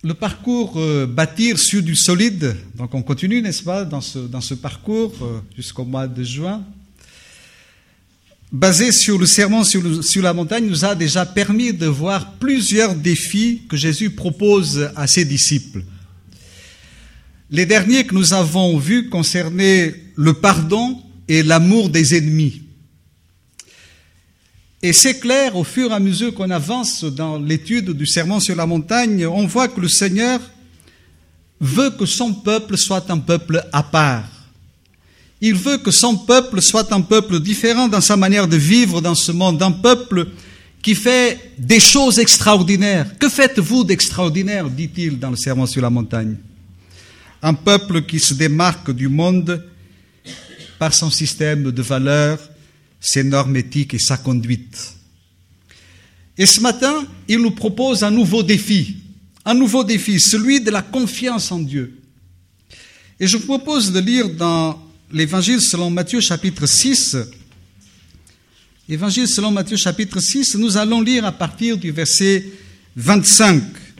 Le parcours bâtir sur du solide, donc on continue, n'est-ce pas, dans ce parcours jusqu'au mois de juin, basé sur le sermon sur la montagne, nous a déjà permis de voir plusieurs défis que Jésus propose à ses disciples. Les derniers que nous avons vus concernaient le pardon et l'amour des ennemis. Et c'est clair, au fur et à mesure qu'on avance dans l'étude du sermon sur la montagne, on voit que le Seigneur veut que son peuple soit un peuple à part. Il veut que son peuple soit un peuple différent dans sa manière de vivre dans ce monde, un peuple qui fait des choses extraordinaires. Que faites-vous d'extraordinaire, dit-il dans le sermon sur la montagne? Un peuple qui se démarque du monde par son système de valeurs, ses normes éthiques et sa conduite. Et ce matin, il nous propose un nouveau défi, celui de la confiance en Dieu. Et je vous propose de lire dans l'Évangile selon Matthieu chapitre 6. Évangile selon Matthieu chapitre 6, nous allons lire à partir du verset 25.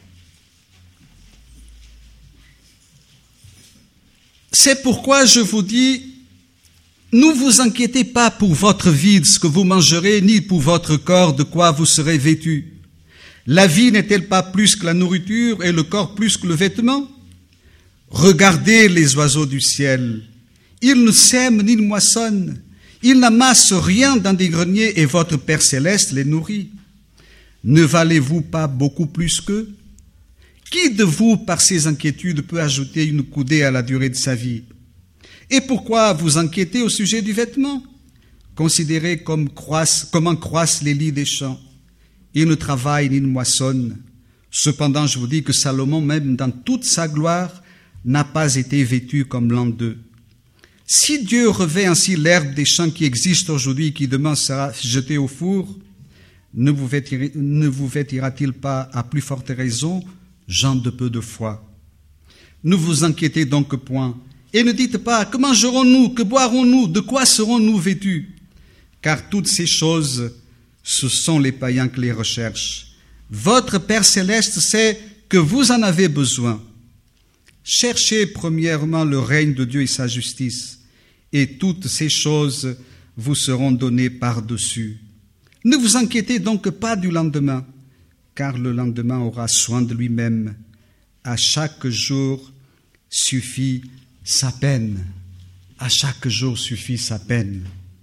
C'est pourquoi je vous dis, ne vous inquiétez pas pour votre vie, de ce que vous mangerez, ni pour votre corps, de quoi vous serez vêtus. La vie n'est-elle pas plus que la nourriture et le corps plus que le vêtement? Regardez les oiseaux du ciel. Ils ne sèment ni ne moissonnent. Ils n'amassent rien dans des greniers et votre Père céleste les nourrit. Ne valez-vous pas beaucoup plus qu'eux? Qui de vous, par ses inquiétudes, peut ajouter une coudée à la durée de sa vie? Et pourquoi vous inquiétez au sujet du vêtement? Considérez comment croissent les lys des champs. Ils ne travaillent ni ne moissonnent. Cependant, je vous dis que Salomon, même dans toute sa gloire, n'a pas été vêtu comme l'un d'eux. Si Dieu revêt ainsi l'herbe des champs qui existe aujourd'hui et qui demain sera jetée au four, ne vous vêtira-t-il pas à plus forte raison, gens de peu de foi? Ne vous inquiétez donc point, et ne dites pas, que mangerons-nous, que boirons-nous, de quoi serons-nous vêtus? Car toutes ces choses, ce sont les païens qui les recherchent. Votre Père céleste sait que vous en avez besoin. Cherchez premièrement le règne de Dieu et sa justice, et toutes ces choses vous seront données par-dessus. Ne vous inquiétez donc pas du lendemain, car le lendemain aura soin de lui-même. À chaque jour suffit sa peine. À chaque jour suffit sa peine.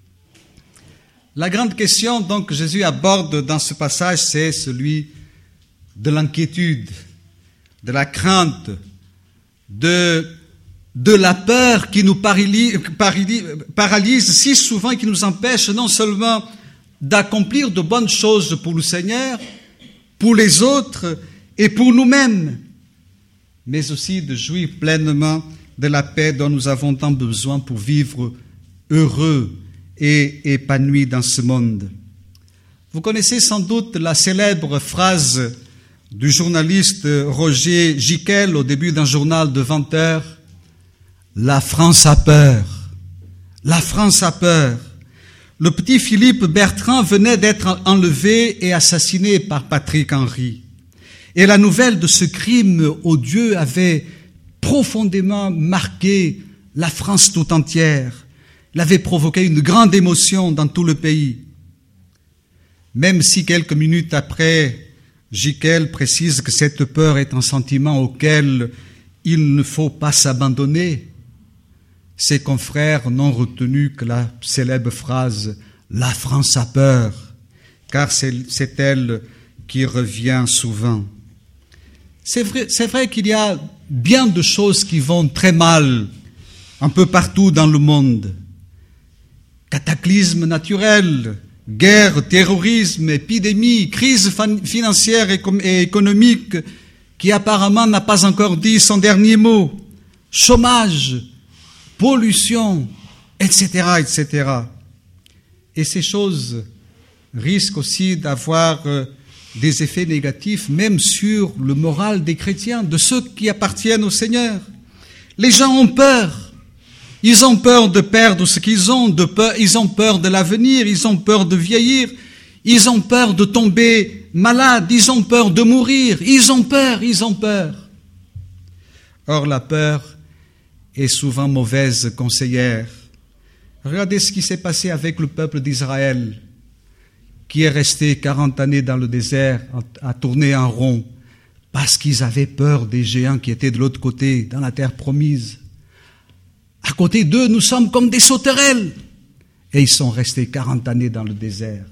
La grande question donc que Jésus aborde dans ce passage, c'est celui de l'inquiétude, de la crainte, de la peur qui nous paralyse si souvent et qui nous empêche non seulement d'accomplir de bonnes choses pour le Seigneur, pour les autres et pour nous-mêmes, mais aussi de jouir pleinement de la paix dont nous avons tant besoin pour vivre heureux et épanouis dans ce monde. Vous connaissez sans doute la célèbre phrase du journaliste Roger Gicquel au début d'un journal de 20 heures, « La France a peur, la France a peur ». Le petit Philippe Bertrand venait d'être enlevé et assassiné par Patrick Henry. Et la nouvelle de ce crime odieux avait profondément marqué la France tout entière. Elle avait provoqué une grande émotion dans tout le pays. Même si quelques minutes après, Gicquel précise que cette peur est un sentiment auquel il ne faut pas s'abandonner, ses confrères n'ont retenu que la célèbre phrase « La France a peur », car c'est elle qui revient souvent. C'est vrai qu'il y a bien de choses qui vont très mal un peu partout dans le monde. Cataclysmes naturels, guerre, terrorisme, épidémie, crise financière et économique qui apparemment n'a pas encore dit son dernier mot, chômage, pollution, etc., etc. Et ces choses risquent aussi d'avoir des effets négatifs, même sur le moral des chrétiens, de ceux qui appartiennent au Seigneur. Les gens ont peur. Ils ont peur de perdre ce qu'ils ont, ils ont peur de l'avenir, ils ont peur de vieillir, ils ont peur de tomber malades, ils ont peur de mourir, ils ont peur. Or, la peur est souvent mauvaise conseillère. Regardez ce qui s'est passé avec le peuple d'Israël, qui est resté 40 années dans le désert à tourner en rond, parce qu'ils avaient peur des géants qui étaient de l'autre côté, dans la terre promise. À côté d'eux, nous sommes comme des sauterelles. Et ils sont restés 40 années dans le désert.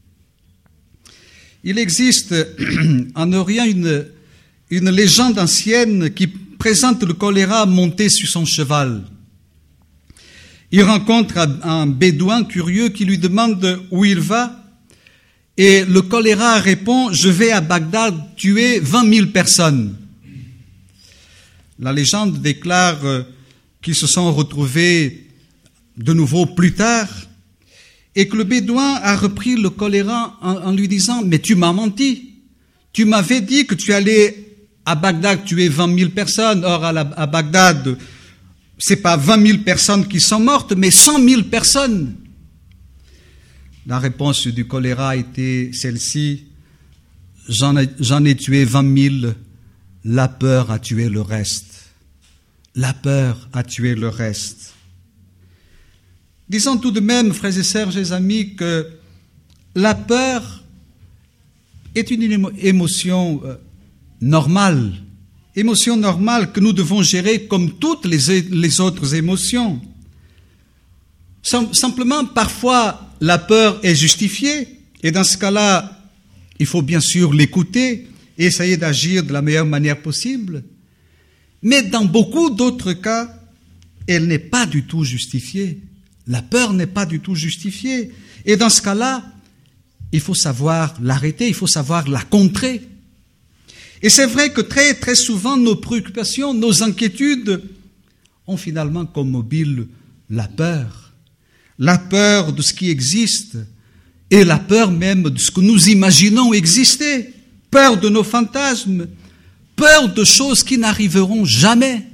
Il existe en Orient une légende ancienne qui présente le choléra monté sur son cheval. Il rencontre un bédouin curieux qui lui demande où il va. Et le choléra répond « Je vais à Bagdad tuer 20 000 personnes ». La légende déclare qu'ils se sont retrouvés de nouveau plus tard et que le bédouin a repris le choléra en lui disant « Mais tu m'as menti, tu m'avais dit que tu allais à Bagdad tuer 20 000 personnes. Or, à Bagdad, c'est pas 20 000 personnes qui sont mortes, mais 100 000 personnes. » La réponse du choléra était celle-ci, j'en ai tué 20 000, la peur a tué le reste. La peur a tué le reste. Disons tout de même, frères et sœurs, chers amis, que la peur est une émotion normale que nous devons gérer comme toutes les autres émotions. Simplement, parfois, la peur est justifiée, et dans ce cas-là, il faut bien sûr l'écouter et essayer d'agir de la meilleure manière possible. Mais dans beaucoup d'autres cas, elle n'est pas du tout justifiée. La peur n'est pas du tout justifiée. Et dans ce cas-là, il faut savoir l'arrêter, il faut savoir la contrer. Et c'est vrai que très, très souvent, nos préoccupations, nos inquiétudes ont finalement comme mobile la peur. La peur de ce qui existe et la peur même de ce que nous imaginons exister. Peur de nos fantasmes, peur de choses qui n'arriveront jamais.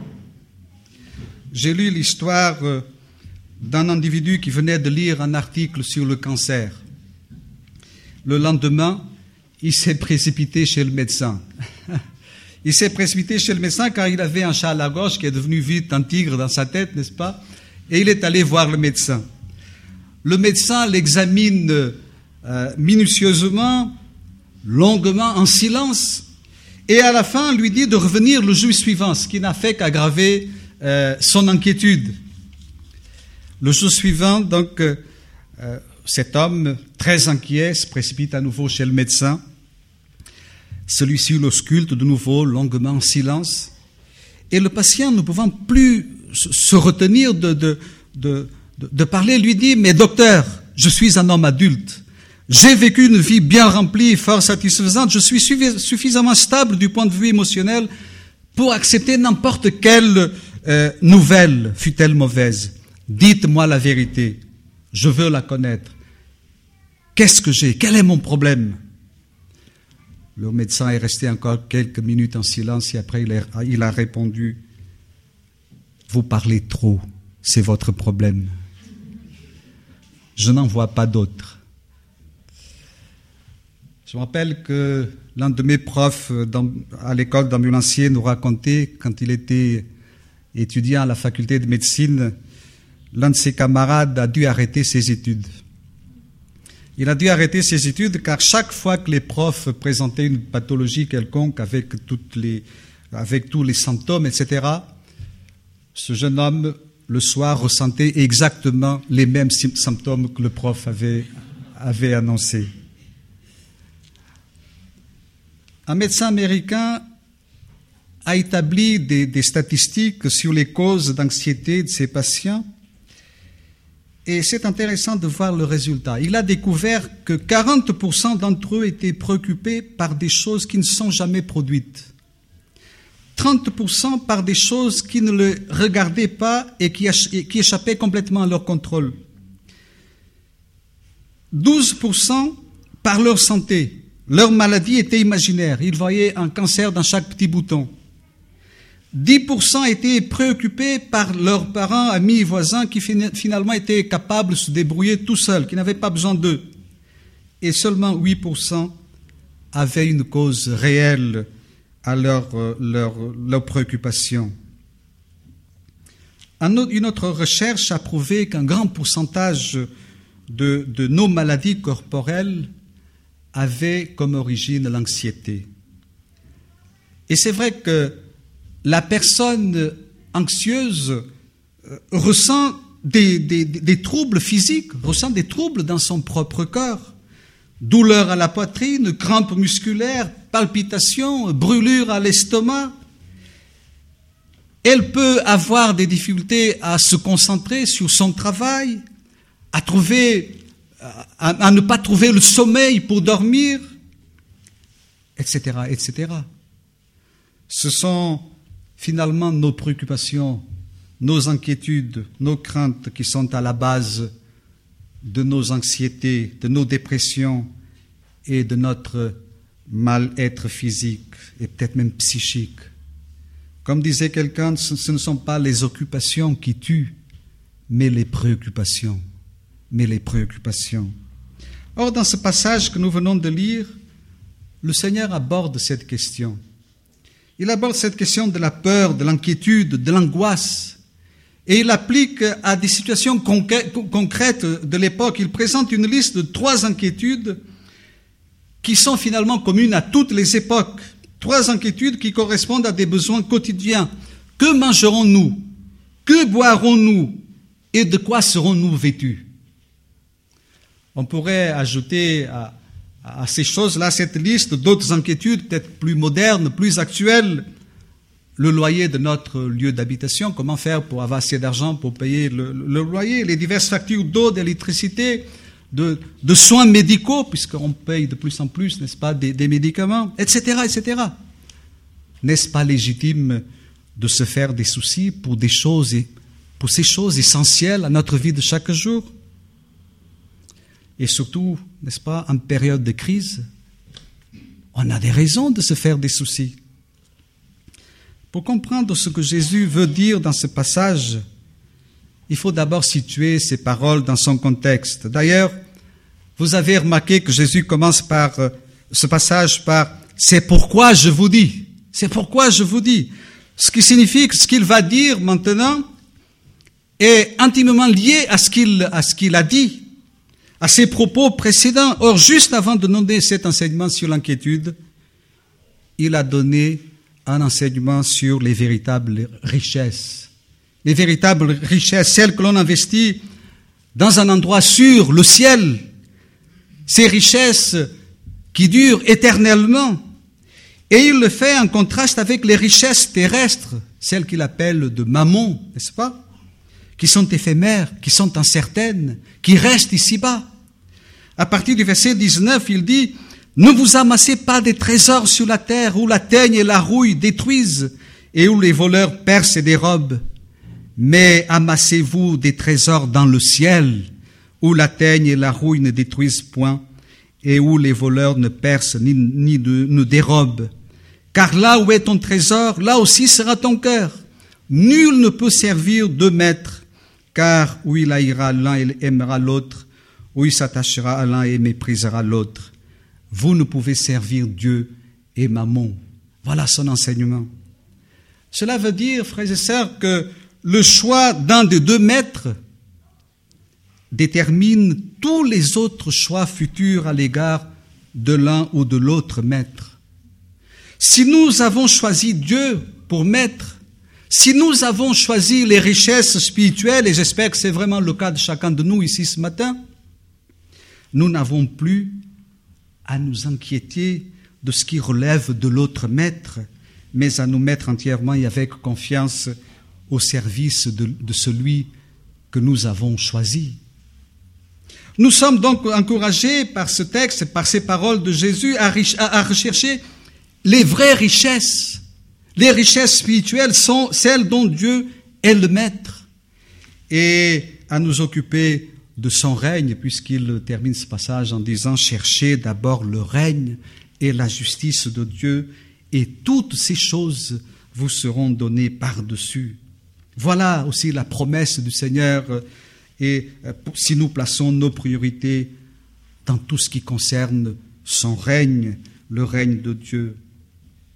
J'ai lu l'histoire d'un individu qui venait de lire un article sur le cancer. Le lendemain, il s'est précipité chez le médecin. Il s'est précipité chez le médecin car il avait un chat à la gorge qui est devenu vite un tigre dans sa tête, n'est-ce pas ? Et il est allé voir le médecin. Le médecin l'examine minutieusement, longuement, en silence, et à la fin lui dit de revenir le jour suivant, ce qui n'a fait qu'aggraver son inquiétude. Le jour suivant, donc, cet homme, très inquiet, se précipite à nouveau chez le médecin. Celui-ci l'ausculte de nouveau, longuement, en silence. Et le patient, ne pouvant plus se retenir de parler, lui dit « Mais docteur, je suis un homme adulte. J'ai vécu une vie bien remplie, fort satisfaisante. Je suis suffisamment stable du point de vue émotionnel pour accepter n'importe quelle nouvelle, fût-elle mauvaise. Dites-moi la vérité. Je veux la connaître. Qu'est-ce que j'ai? Quel est mon problème ?» Le médecin est resté encore quelques minutes en silence et après il a répondu « Vous parlez trop, c'est votre problème. Je n'en vois pas d'autre. » Je me rappelle que l'un de mes profs à l'école d'ambulancier nous racontait, quand il était étudiant à la faculté de médecine, l'un de ses camarades a dû arrêter ses études. Il a dû arrêter ses études car chaque fois que les profs présentaient une pathologie quelconque avec tous les symptômes, etc., ce jeune homme, le soir, ressentait exactement les mêmes symptômes que le prof avait annoncés. Un médecin américain a établi des statistiques sur les causes d'anxiété de ses patients et c'est intéressant de voir le résultat. Il a découvert que 40% d'entre eux étaient préoccupés par des choses qui ne sont jamais produites. 30% par des choses qui ne le regardaient pas et qui échappaient complètement à leur contrôle. 12% par leur santé. Leur maladie était imaginaire. Ils voyaient un cancer dans chaque petit bouton. 10% étaient préoccupés par leurs parents, amis et voisins qui finalement étaient capables de se débrouiller tout seuls, qui n'avaient pas besoin d'eux. Et seulement 8% avaient une cause réelle à leurs préoccupations. Une autre recherche a prouvé qu'un grand pourcentage de nos maladies corporelles avait comme origine l'anxiété. Et c'est vrai que la personne anxieuse ressent des troubles physiques, ressent des troubles dans son propre corps. Douleur à la poitrine, crampes musculaires, palpitations, brûlures à l'estomac. Elle peut avoir des difficultés à se concentrer sur son travail, à ne pas trouver le sommeil pour dormir, etc., etc. Ce sont finalement nos préoccupations, nos inquiétudes, nos craintes qui sont à la base de nos anxiétés, de nos dépressions et de notre mal-être physique et peut-être même psychique. Comme disait quelqu'un, ce ne sont pas les occupations qui tuent, mais les préoccupations. Or, dans ce passage que nous venons de lire, le Seigneur aborde cette question. Il aborde cette question de la peur, de l'inquiétude, de l'angoisse, et il l'applique à des situations concrètes de l'époque. Il présente une liste de 3 inquiétudes qui sont finalement communes à toutes les époques. 3 inquiétudes qui correspondent à des besoins quotidiens. Que mangerons-nous? Que boirons-nous? Et de quoi serons-nous vêtus? On pourrait ajouter à ces choses-là, cette liste, d'autres inquiétudes, peut-être plus modernes, plus actuelles. Le loyer de notre lieu d'habitation, comment faire pour avoir assez d'argent pour payer le loyer, les diverses factures d'eau, d'électricité, de soins médicaux, puisqu'on paye de plus en plus, n'est-ce pas, des médicaments, etc., etc. N'est-ce pas légitime de se faire des soucis pour ces choses essentielles à notre vie de chaque jour? Et surtout, n'est-ce pas, en période de crise, on a des raisons de se faire des soucis. Pour comprendre ce que Jésus veut dire dans ce passage, il faut d'abord situer ces paroles dans son contexte. D'ailleurs, vous avez remarqué que Jésus commence par ce passage par « c'est pourquoi je vous dis ». C'est pourquoi je vous dis. Ce qui signifie que ce qu'il va dire maintenant est intimement lié à ce qu'il a dit, à ses propos précédents. Or, juste avant de donner cet enseignement sur l'inquiétude, il a donné un enseignement sur les véritables richesses. Les véritables richesses, celles que l'on investit dans un endroit sûr, le ciel. Ces richesses qui durent éternellement. Et il le fait en contraste avec les richesses terrestres, celles qu'il appelle de mammon, n'est-ce pas? Qui sont éphémères, qui sont incertaines, qui restent ici-bas. À partir du verset 19, il dit « Ne vous amassez pas des trésors sur la terre où la teigne et la rouille détruisent et où les voleurs percent et dérobent. Mais amassez-vous des trésors dans le ciel où la teigne et la rouille ne détruisent point et où les voleurs ne percent ne dérobent. Car là où est ton trésor, là aussi sera ton cœur. Nul ne peut servir 2 maîtres, car où il haïra l'un, il aimera l'autre, où il s'attachera à l'un et méprisera l'autre. Vous ne pouvez servir Dieu et Mammon. » Voilà son enseignement. Cela veut dire, frères et sœurs, que le choix d'un des 2 maîtres détermine tous les autres choix futurs à l'égard de l'un ou de l'autre maître. Si nous avons choisi Dieu pour maître, si nous avons choisi les richesses spirituelles, et j'espère que c'est vraiment le cas de chacun de nous ici ce matin, nous n'avons plus à nous inquiéter de ce qui relève de l'autre maître, mais à nous mettre entièrement et avec confiance au service de celui que nous avons choisi. Nous sommes donc encouragés par ce texte, par ces paroles de Jésus, à rechercher les vraies richesses. Les richesses spirituelles sont celles dont Dieu est le maître, et à nous occuper de son règne, puisqu'il termine ce passage en disant « Cherchez d'abord le règne et la justice de Dieu, et toutes ces choses vous seront données par-dessus. » Voilà aussi la promesse du Seigneur, et si nous plaçons nos priorités dans tout ce qui concerne son règne, le règne de Dieu.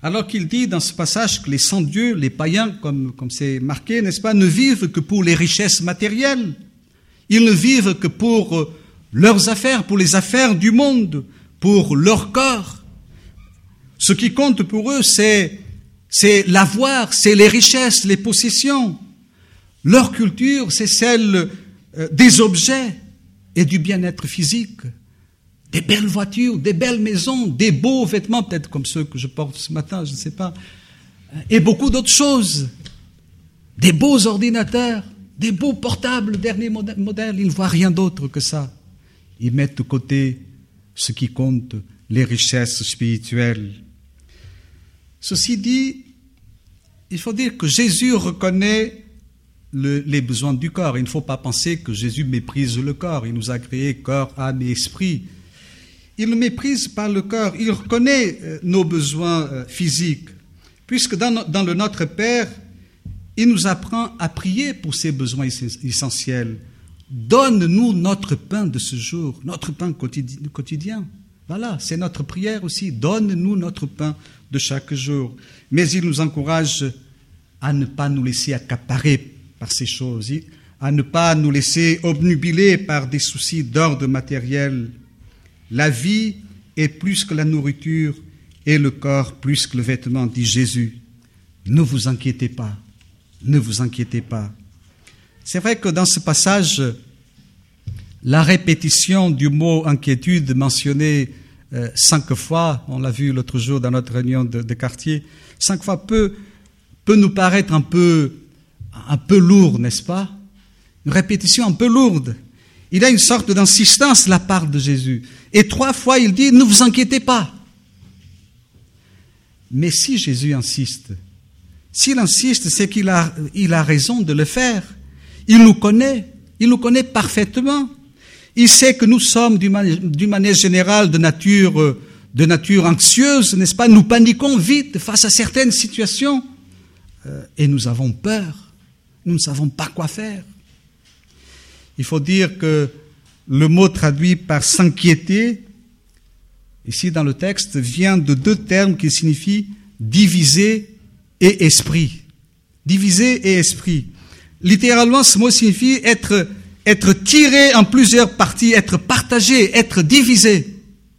Alors qu'il dit dans ce passage que les sans-dieux, les païens, comme c'est marqué, n'est-ce pas, ne vivent que pour les richesses matérielles. Ils ne vivent que pour leurs affaires, pour les affaires du monde, pour leur corps. Ce qui compte pour eux, c'est l'avoir, c'est les richesses, les possessions. Leur culture, c'est celle des objets et du bien-être physique. Des belles voitures, des belles maisons, des beaux vêtements, peut-être comme ceux que je porte ce matin, je ne sais pas, et beaucoup d'autres choses. Des beaux ordinateurs, des beaux portables, dernier modèle, ils ne voient rien d'autre que ça. Ils mettent de côté ce qui compte, les richesses spirituelles. Ceci dit, il faut dire que Jésus reconnaît les besoins du corps. Il ne faut pas penser que Jésus méprise le corps. Il nous a créé corps, âme et esprit. Il ne méprise pas le corps. Il reconnaît nos besoins physiques. Puisque dans le Notre Père, il nous apprend à prier pour ces besoins essentiels. Donne-nous notre pain de ce jour, notre pain quotidien. Voilà, c'est notre prière aussi. Donne-nous notre pain de chaque jour. Mais il nous encourage à ne pas nous laisser accaparer par ces choses, à ne pas nous laisser obnubiler par des soucis d'ordre matériel. La vie est plus que la nourriture et le corps plus que le vêtement, dit Jésus. Ne vous inquiétez pas, ne vous inquiétez pas. C'est vrai que dans ce passage, la répétition du mot inquiétude mentionné 5 fois, on l'a vu l'autre jour dans notre réunion de quartier, 5 fois peut nous paraître un peu lourd, n'est-ce pas? Une répétition un peu lourde. Il y a une sorte d'insistance de la part de Jésus. Et 3 fois, il dit, ne vous inquiétez pas. Mais si Jésus insiste, s'il insiste, c'est qu'il a raison de le faire. Il nous connaît parfaitement. Il sait que nous sommes, d'une manière générale, de nature anxieuse, n'est-ce pas? Nous paniquons vite face à certaines situations et nous avons peur. Nous ne savons pas quoi faire. Il faut dire que le mot traduit par s'inquiéter, ici dans le texte, vient de 2 termes qui signifient diviser et esprit. Diviser et esprit. Littéralement, ce mot signifie être tiré en plusieurs parties, être partagé, être divisé.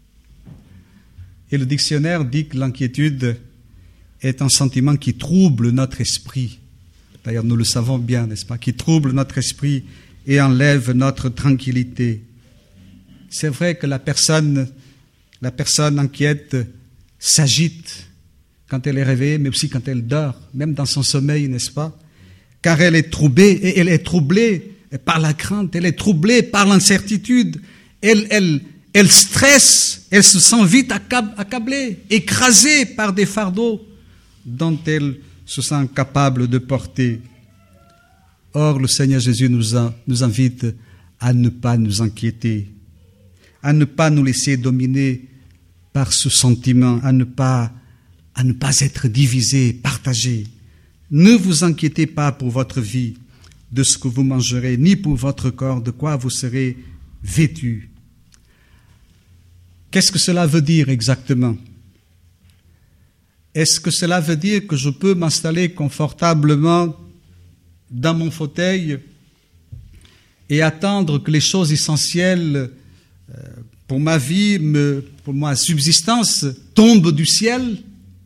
Et le dictionnaire dit que l'inquiétude est un sentiment qui trouble notre esprit. D'ailleurs, nous le savons bien, n'est-ce pas? Qui trouble notre esprit et enlève notre tranquillité. C'est vrai que la personne inquiète s'agite quand elle est réveillée, mais aussi quand elle dort, même dans son sommeil, n'est-ce pas? Car elle est troublée par la crainte, elle est troublée par l'incertitude, elle stresse, elle se sent vite accablée, écrasée par des fardeaux dont elle se sent incapable de porter. Or, le Seigneur Jésus nous invite à ne pas nous inquiéter, à ne pas nous laisser dominer par ce sentiment, à ne pas être divisé, partagé. Ne vous inquiétez pas pour votre vie, de ce que vous mangerez, ni pour votre corps, de quoi vous serez vêtus. Qu'est-ce que cela veut dire exactement? Est-ce que cela veut dire que je peux m'installer confortablement dans mon fauteuil et attendre que les choses essentielles pour ma vie, pour ma subsistance, tombent du ciel?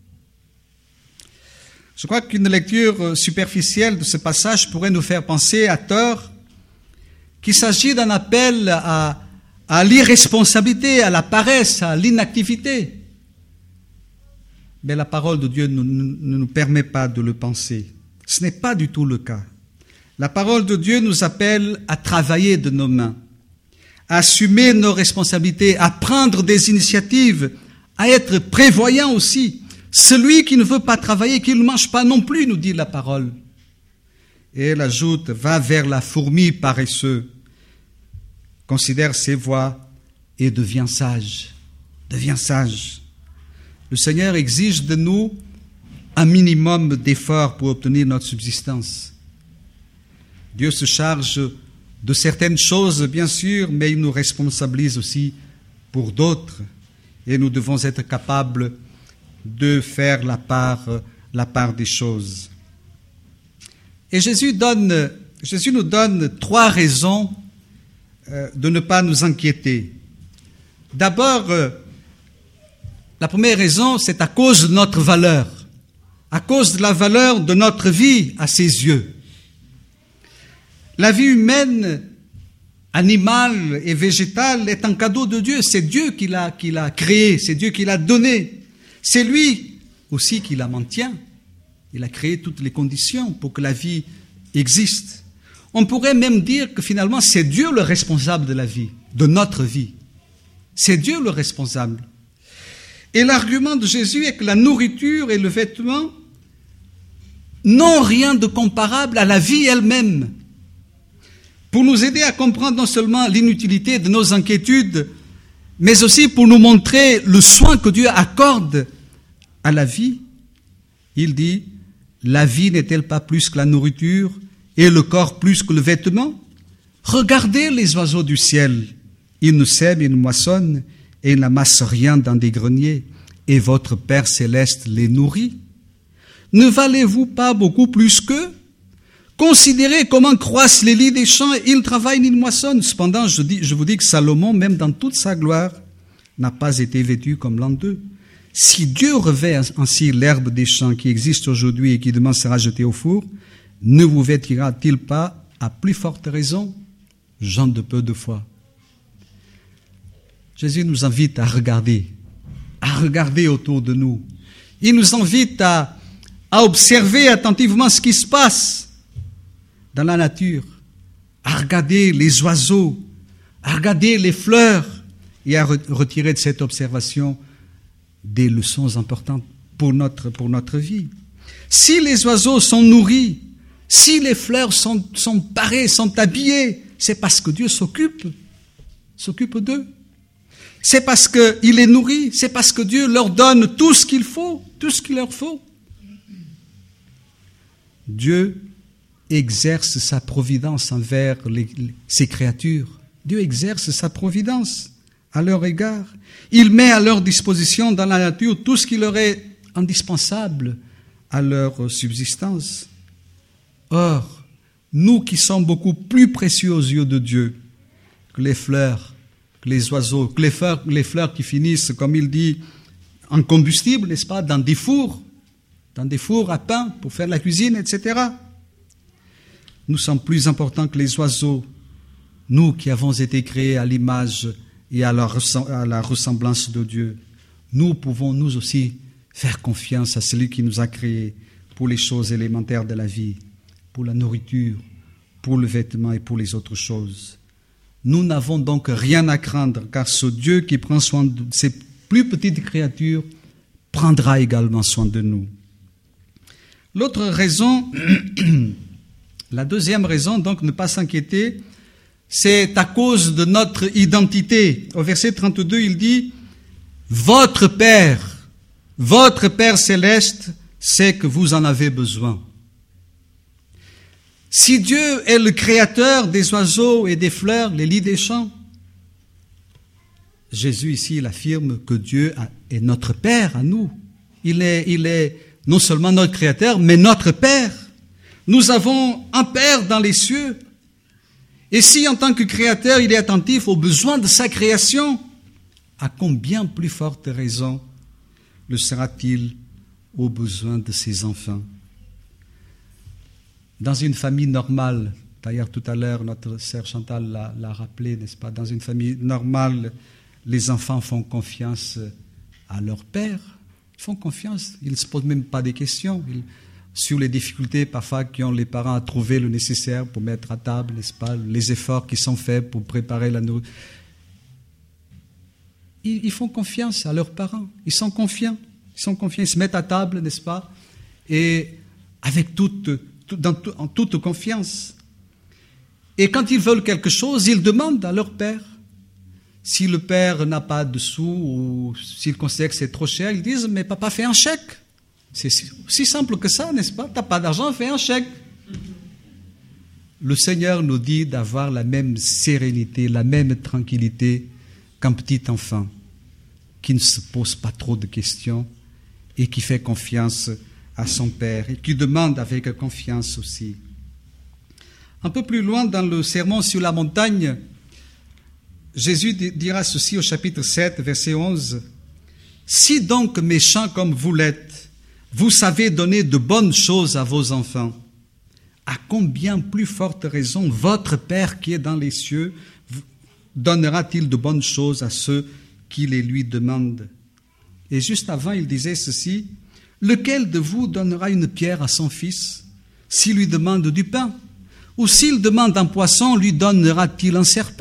Je crois qu'une lecture superficielle de ce passage pourrait nous faire penser à tort qu'il s'agit d'un appel à l'irresponsabilité, à la paresse, à l'inactivité. Mais la parole de Dieu ne nous permet pas de le penser. Ce n'est pas du tout le cas. La parole de Dieu nous appelle à travailler de nos mains, à assumer nos responsabilités, à prendre des initiatives, à être prévoyant aussi. Celui qui ne veut pas travailler, qui ne mange pas non plus, nous dit la parole. Et elle ajoute, va vers la fourmi paresseux, considère ses voies et deviens sage. Deviens sage. Le Seigneur exige de nous un minimum d'efforts pour obtenir notre subsistance. Dieu se charge de certaines choses, bien sûr, mais il nous responsabilise aussi pour d'autres. Et nous devons être capables de faire la part des choses. Et Jésus nous donne 3 raisons de ne pas nous inquiéter. D'abord, la première raison, c'est à cause de notre valeur, à cause de la valeur de notre vie à ses yeux. La vie humaine, animale et végétale est un cadeau de Dieu. C'est Dieu qui l'a créé, c'est Dieu qui l'a donné. C'est lui aussi qui la maintient. Il a créé toutes les conditions pour que la vie existe. On pourrait même dire que finalement, c'est Dieu le responsable de la vie, de notre vie. C'est Dieu le responsable. Et l'argument de Jésus est que la nourriture et le vêtement n'ont rien de comparable à la vie elle-même. Pour nous aider à comprendre non seulement l'inutilité de nos inquiétudes, mais aussi pour nous montrer le soin que Dieu accorde à la vie, il dit, la vie n'est-elle pas plus que la nourriture et le corps plus que le vêtement? Regardez les oiseaux du ciel, ils ne sèment, ils ne moissonnent et ils n'amassent rien dans des greniers, et votre Père céleste les nourrit. Ne valez-vous pas beaucoup plus qu'eux? Considérez comment croissent les lys des champs, ils travaillent, ils moissonnent. Cependant, je vous dis que Salomon, même dans toute sa gloire, n'a pas été vêtu comme l'un d'eux. Si Dieu revêt ainsi l'herbe des champs qui existe aujourd'hui et qui demain sera jetée au four, ne vous vêtira-t-il pas à plus forte raison, gens de peu de foi? Jésus nous invite à regarder autour de nous. Il nous invite à observer attentivement ce qui se passe dans la nature, à regarder les oiseaux, à regarder les fleurs et à retirer de cette observation des leçons importantes pour notre vie. Si les oiseaux sont nourris, si les fleurs sont parées, sont habillées, c'est parce que Dieu s'occupe d'eux. C'est parce qu'il les nourrit, c'est parce que Dieu leur donne tout ce qu'il faut, tout ce qu'il leur faut. Dieu exerce sa providence envers ses créatures. Dieu exerce sa providence à leur égard. Il met à leur disposition dans la nature tout ce qui leur est indispensable à leur subsistance. Or, nous qui sommes beaucoup plus précieux aux yeux de Dieu que les fleurs, que les oiseaux, que les fleurs qui finissent, comme il dit, en combustible, n'est-ce pas, dans des fours à pain pour faire la cuisine, etc. Nous sommes plus importants que les oiseaux, nous qui avons été créés à l'image et à la ressemblance de Dieu. Nous pouvons nous aussi faire confiance à celui qui nous a créés pour les choses élémentaires de la vie, pour la nourriture, pour le vêtement et pour les autres choses. Nous n'avons donc rien à craindre, car ce Dieu qui prend soin de ses plus petites créatures prendra également soin de nous. L'autre raison, la deuxième raison, donc, ne pas s'inquiéter, c'est à cause de notre identité. Au verset 32, il dit « Votre Père céleste sait que vous en avez besoin. » Si Dieu est le créateur des oiseaux et des fleurs, les lys des champs, Jésus ici, il affirme que Dieu est notre Père à nous. Il est non seulement notre créateur, mais notre Père. Nous avons un Père dans les cieux. Et si en tant que créateur, il est attentif aux besoins de sa création, à combien plus forte raison le sera-t-il aux besoins de ses enfants? Dans une famille normale, d'ailleurs tout à l'heure notre sœur Chantal l'a rappelé, n'est-ce pas? Dans une famille normale, les enfants font confiance à leur père. Ils font confiance, ils ne se posent même pas des questions. Sur les difficultés parfois qu'ont les parents à trouver le nécessaire pour mettre à table, n'est-ce pas, les efforts qui sont faits pour préparer la nourriture. Ils font confiance à leurs parents, ils sont confiants, ils se mettent à table, n'est-ce pas, et avec en toute confiance. Et quand ils veulent quelque chose, ils demandent à leur père. Si le père n'a pas de sous ou s'il considère que c'est trop cher, ils disent « Mais papa, fais un chèque ». C'est aussi simple que ça, n'est-ce pas? Tu n'as pas d'argent, fais un chèque. Le Seigneur nous dit d'avoir la même sérénité, la même tranquillité qu'un petit enfant qui ne se pose pas trop de questions et qui fait confiance à son Père et qui demande avec confiance aussi. Un peu plus loin dans le sermon sur la montagne, Jésus dira ceci au chapitre 7, verset 11. « Si donc méchants comme vous l'êtes, vous savez donner de bonnes choses à vos enfants, à combien plus forte raison votre Père qui est dans les cieux donnera-t-il de bonnes choses à ceux qui les lui demandent ?» Et juste avant, il disait ceci, « Lequel de vous donnera une pierre à son fils s'il lui demande du pain? Ou s'il demande un poisson, lui donnera-t-il un serpent ?»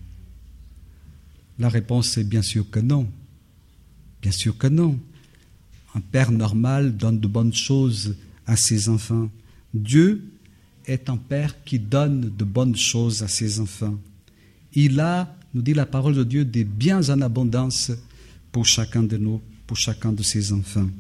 La réponse est bien sûr que non. Bien sûr que non. Un père normal donne de bonnes choses à ses enfants. Dieu est un père qui donne de bonnes choses à ses enfants. Il a, nous dit la parole de Dieu, des biens en abondance pour chacun de nous, pour chacun de ses enfants.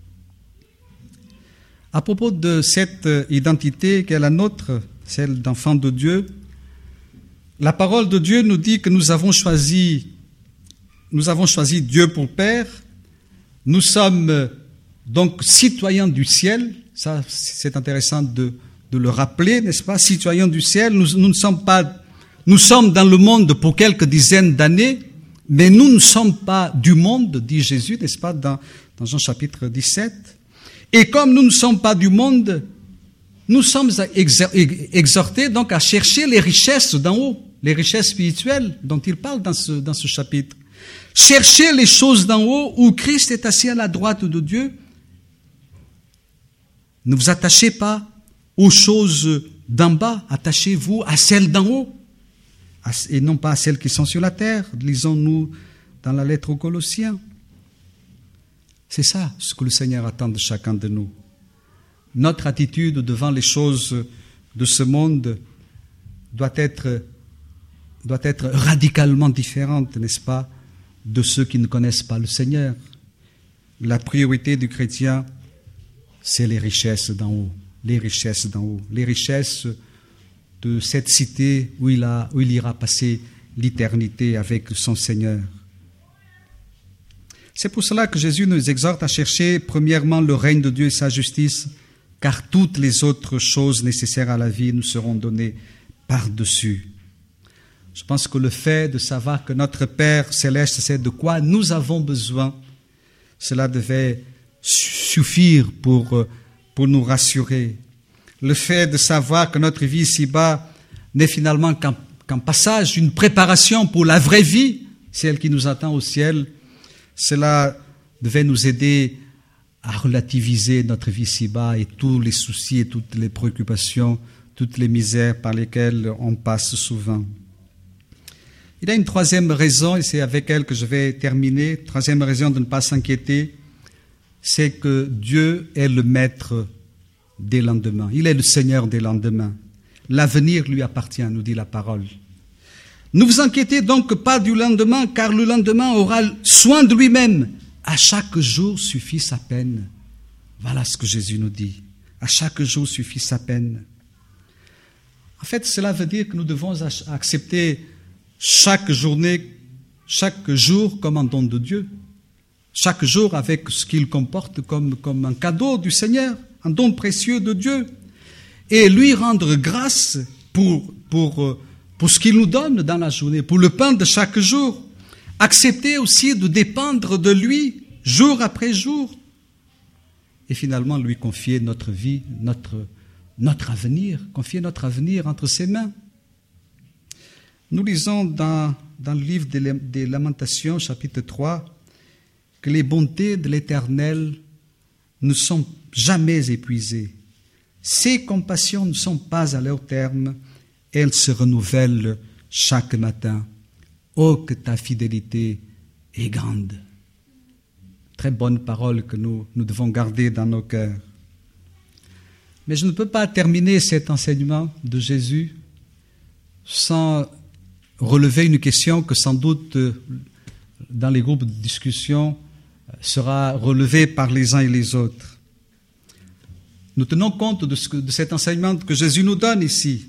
À propos de cette identité qui est la nôtre, celle d'enfant de Dieu, la parole de Dieu nous dit que nous avons choisi Dieu pour Père. Nous sommes donc citoyens du ciel. Ça, c'est intéressant de le rappeler, n'est-ce pas? Citoyens du ciel. Nous sommes dans le monde pour quelques dizaines d'années, mais nous ne sommes pas du monde, dit Jésus, n'est-ce pas, dans Jean chapitre 17. Et comme nous ne sommes pas du monde, nous sommes exhortés donc à chercher les richesses d'en haut, les richesses spirituelles dont il parle dans ce chapitre. Cherchez les choses d'en haut où Christ est assis à la droite de Dieu. Ne vous attachez pas aux choses d'en bas, attachez-vous à celles d'en haut et non pas à celles qui sont sur la terre. Lisons-nous dans la lettre aux Colossiens. C'est ça ce que le Seigneur attend de chacun de nous. Notre attitude devant les choses de ce monde doit être radicalement différente, n'est-ce pas, de ceux qui ne connaissent pas le Seigneur. La priorité du chrétien, c'est les richesses d'en haut, les richesses d'en haut, les richesses de cette cité où il ira passer l'éternité avec son Seigneur. C'est pour cela que Jésus nous exhorte à chercher premièrement le règne de Dieu et sa justice, car toutes les autres choses nécessaires à la vie nous seront données par-dessus. Je pense que le fait de savoir que notre Père céleste sait de quoi nous avons besoin, cela devait suffire pour nous rassurer. Le fait de savoir que notre vie ici-bas n'est finalement qu'un passage, une préparation pour la vraie vie, celle qui nous attend au ciel, cela devait nous aider à relativiser notre vie ici-bas et tous les soucis et toutes les préoccupations, toutes les misères par lesquelles on passe souvent. Il y a une troisième raison, et c'est avec elle que je vais terminer, troisième raison de ne pas s'inquiéter, c'est que Dieu est le maître des lendemains. Il est le Seigneur des lendemains. L'avenir lui appartient, nous dit la parole. Ne vous inquiétez donc pas du lendemain, car le lendemain aura soin de lui-même. À chaque jour suffit sa peine. Voilà ce que Jésus nous dit. À chaque jour suffit sa peine. En fait, cela veut dire que nous devons accepter chaque journée, chaque jour comme un don de Dieu. Chaque jour avec ce qu'il comporte comme un cadeau du Seigneur, un don précieux de Dieu. Et lui rendre grâce pour ce qu'il nous donne dans la journée, pour le pain de chaque jour. Accepter aussi de dépendre de lui jour après jour. Et finalement lui confier notre vie, notre avenir, confier notre avenir entre ses mains. Nous lisons dans le livre des Lamentations, chapitre 3, que les bontés de l'Éternel ne sont jamais épuisées. Ses compassions ne sont pas à leur terme, elles se renouvellent chaque matin. Oh, que ta fidélité est grande. Très bonne parole que nous devons garder dans nos cœurs. Mais je ne peux pas terminer cet enseignement de Jésus sans relever une question que sans doute dans les groupes de discussion sera relevée par les uns et les autres. Nous tenons compte de cet enseignement que Jésus nous donne ici,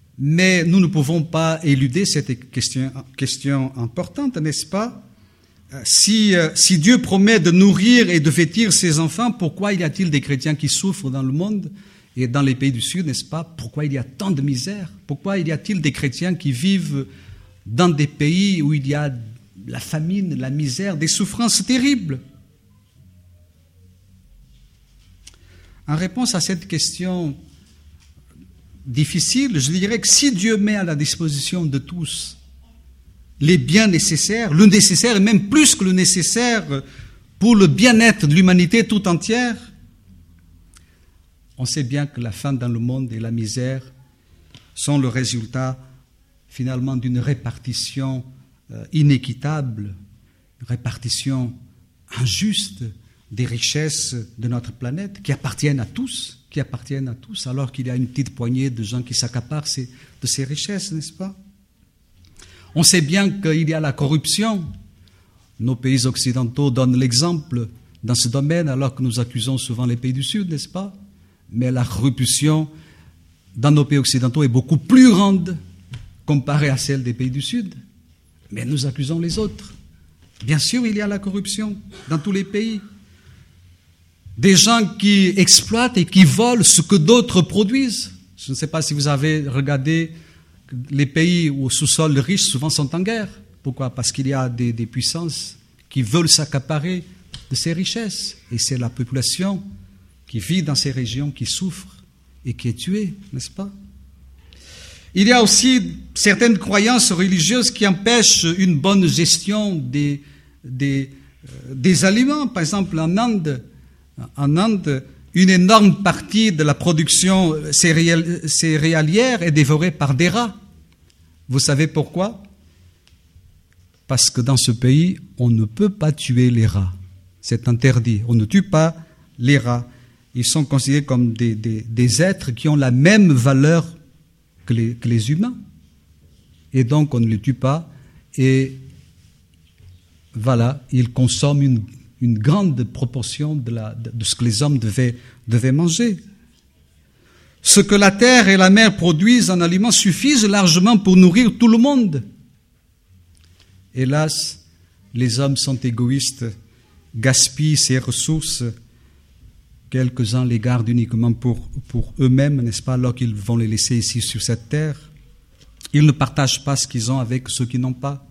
mais nous ne pouvons pas éluder cette question importante, n'est-ce pas? Si Dieu promet de nourrir et de vêtir ses enfants, pourquoi y a-t-il des chrétiens qui souffrent dans le monde et dans les pays du Sud, n'est-ce pas? Pourquoi il y a tant de misère? Pourquoi y a-t-il des chrétiens qui vivent dans des pays où il y a la famine, la misère, des souffrances terribles? En réponse à cette question difficile, je dirais que si Dieu met à la disposition de tous les biens nécessaires, le nécessaire et même plus que le nécessaire pour le bien-être de l'humanité tout entière, on sait bien que la faim dans le monde et la misère sont le résultat finalement d'une répartition inéquitable, une répartition injuste des richesses de notre planète qui appartiennent à tous, alors qu'il y a une petite poignée de gens qui s'accaparent de ces richesses, n'est-ce pas? On sait bien qu'il y a la corruption. Nos pays occidentaux donnent l'exemple dans ce domaine, alors que nous accusons souvent les pays du Sud, n'est-ce pas? Mais la corruption dans nos pays occidentaux est beaucoup plus grande comparée à celle des pays du Sud. Mais nous accusons les autres. Bien sûr, il y a la corruption dans tous les pays. Des gens qui exploitent et qui volent ce que d'autres produisent. Je ne sais pas si vous avez regardé les pays où au sous-sol riches souvent sont en guerre. Pourquoi? Parce qu'il y a des puissances qui veulent s'accaparer de ces richesses. Et c'est la population qui vit dans ces régions qui souffre et qui est tuée, n'est-ce pas? Il y a aussi certaines croyances religieuses qui empêchent une bonne gestion des aliments. Par exemple, en Inde, une énorme partie de la production céréalière est dévorée par des rats. Vous savez pourquoi? Parce que dans ce pays, on ne peut pas tuer les rats. C'est interdit. On ne tue pas les rats. Ils sont considérés comme des êtres qui ont la même valeur que les humains. Et donc, on ne les tue pas. Et voilà, ils consomment une grande proportion de ce que les hommes devaient manger. Ce que la terre et la mer produisent en aliments suffisent largement pour nourrir tout le monde. Hélas, les hommes sont égoïstes, gaspillent ces ressources. Quelques-uns les gardent uniquement pour eux-mêmes, n'est-ce pas, alors qu'ils vont les laisser ici sur cette terre. Ils ne partagent pas ce qu'ils ont avec ceux qui n'ont pas.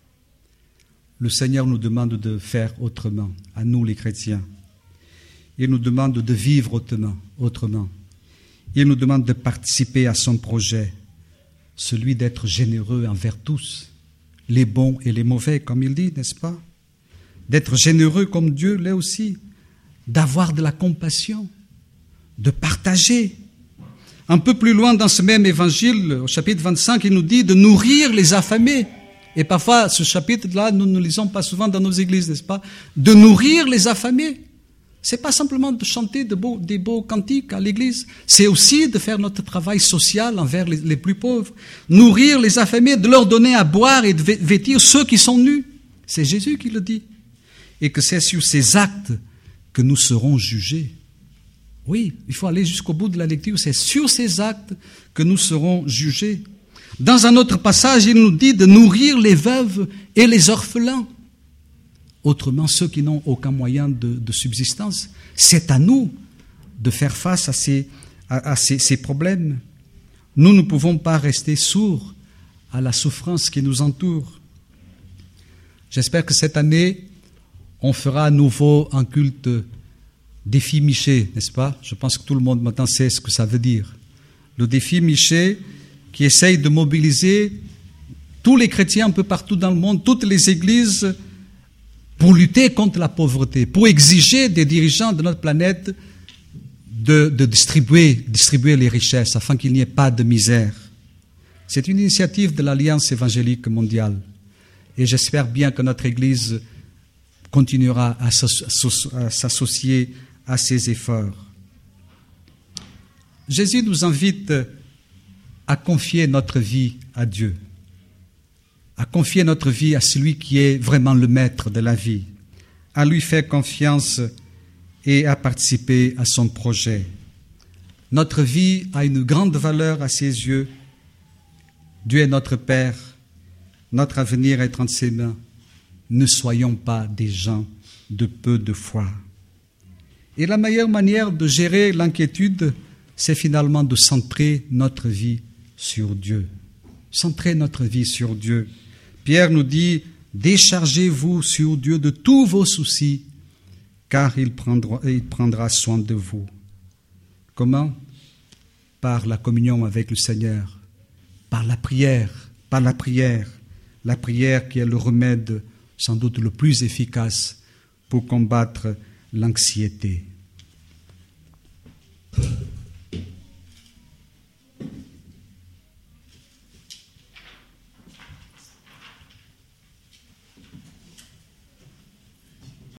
Le Seigneur nous demande de faire autrement, à nous les chrétiens. Il nous demande de vivre autrement. Il nous demande de participer à son projet, celui d'être généreux envers tous, les bons et les mauvais, comme il dit, n'est-ce pas? D'être généreux comme Dieu l'est aussi, d'avoir de la compassion, de partager. Un peu plus loin dans ce même évangile, au chapitre 25, il nous dit de nourrir les affamés. Et parfois, ce chapitre-là, nous ne le lisons pas souvent dans nos églises, n'est-ce pas? De nourrir les affamés. C'est pas simplement de chanter des beaux cantiques à l'église, c'est aussi de faire notre travail social envers les plus pauvres. Nourrir les affamés, de leur donner à boire et de vêtir ceux qui sont nus. C'est Jésus qui le dit. Et que c'est sur ces actes que nous serons jugés. Oui, il faut aller jusqu'au bout de la lecture. C'est sur ces actes que nous serons jugés. Dans un autre passage, il nous dit de nourrir les veuves et les orphelins. Autrement, ceux qui n'ont aucun moyen de subsistance. C'est à nous de faire face à ces problèmes. Nous ne pouvons pas rester sourds à la souffrance qui nous entoure. J'espère que cette année, on fera à nouveau un culte défi Miché, n'est-ce pas? Je pense que tout le monde maintenant sait ce que ça veut dire. Le défi Miché qui essaye de mobiliser tous les chrétiens un peu partout dans le monde, toutes les églises, pour lutter contre la pauvreté, pour exiger des dirigeants de notre planète de distribuer les richesses afin qu'il n'y ait pas de misère. C'est une initiative de l'Alliance évangélique mondiale. Et j'espère bien que notre Église continuera à s'associer à ces efforts. Jésus nous invite à confier notre vie à Dieu, à confier notre vie à celui qui est vraiment le maître de la vie, à lui faire confiance et à participer à son projet. Notre vie a une grande valeur à ses yeux. Dieu est notre Père, notre avenir est entre ses mains. ne soyons pas des gens de peu de foi. Et la meilleure manière de gérer l'inquiétude, c'est finalement de centrer notre vie sur Dieu. Centrer notre vie sur Dieu. Pierre nous dit, déchargez-vous sur Dieu de tous vos soucis, car il prendra soin de vous. Comment? Par la communion avec le Seigneur, par la prière, la prière qui est le remède sans doute le plus efficace pour combattre l'anxiété.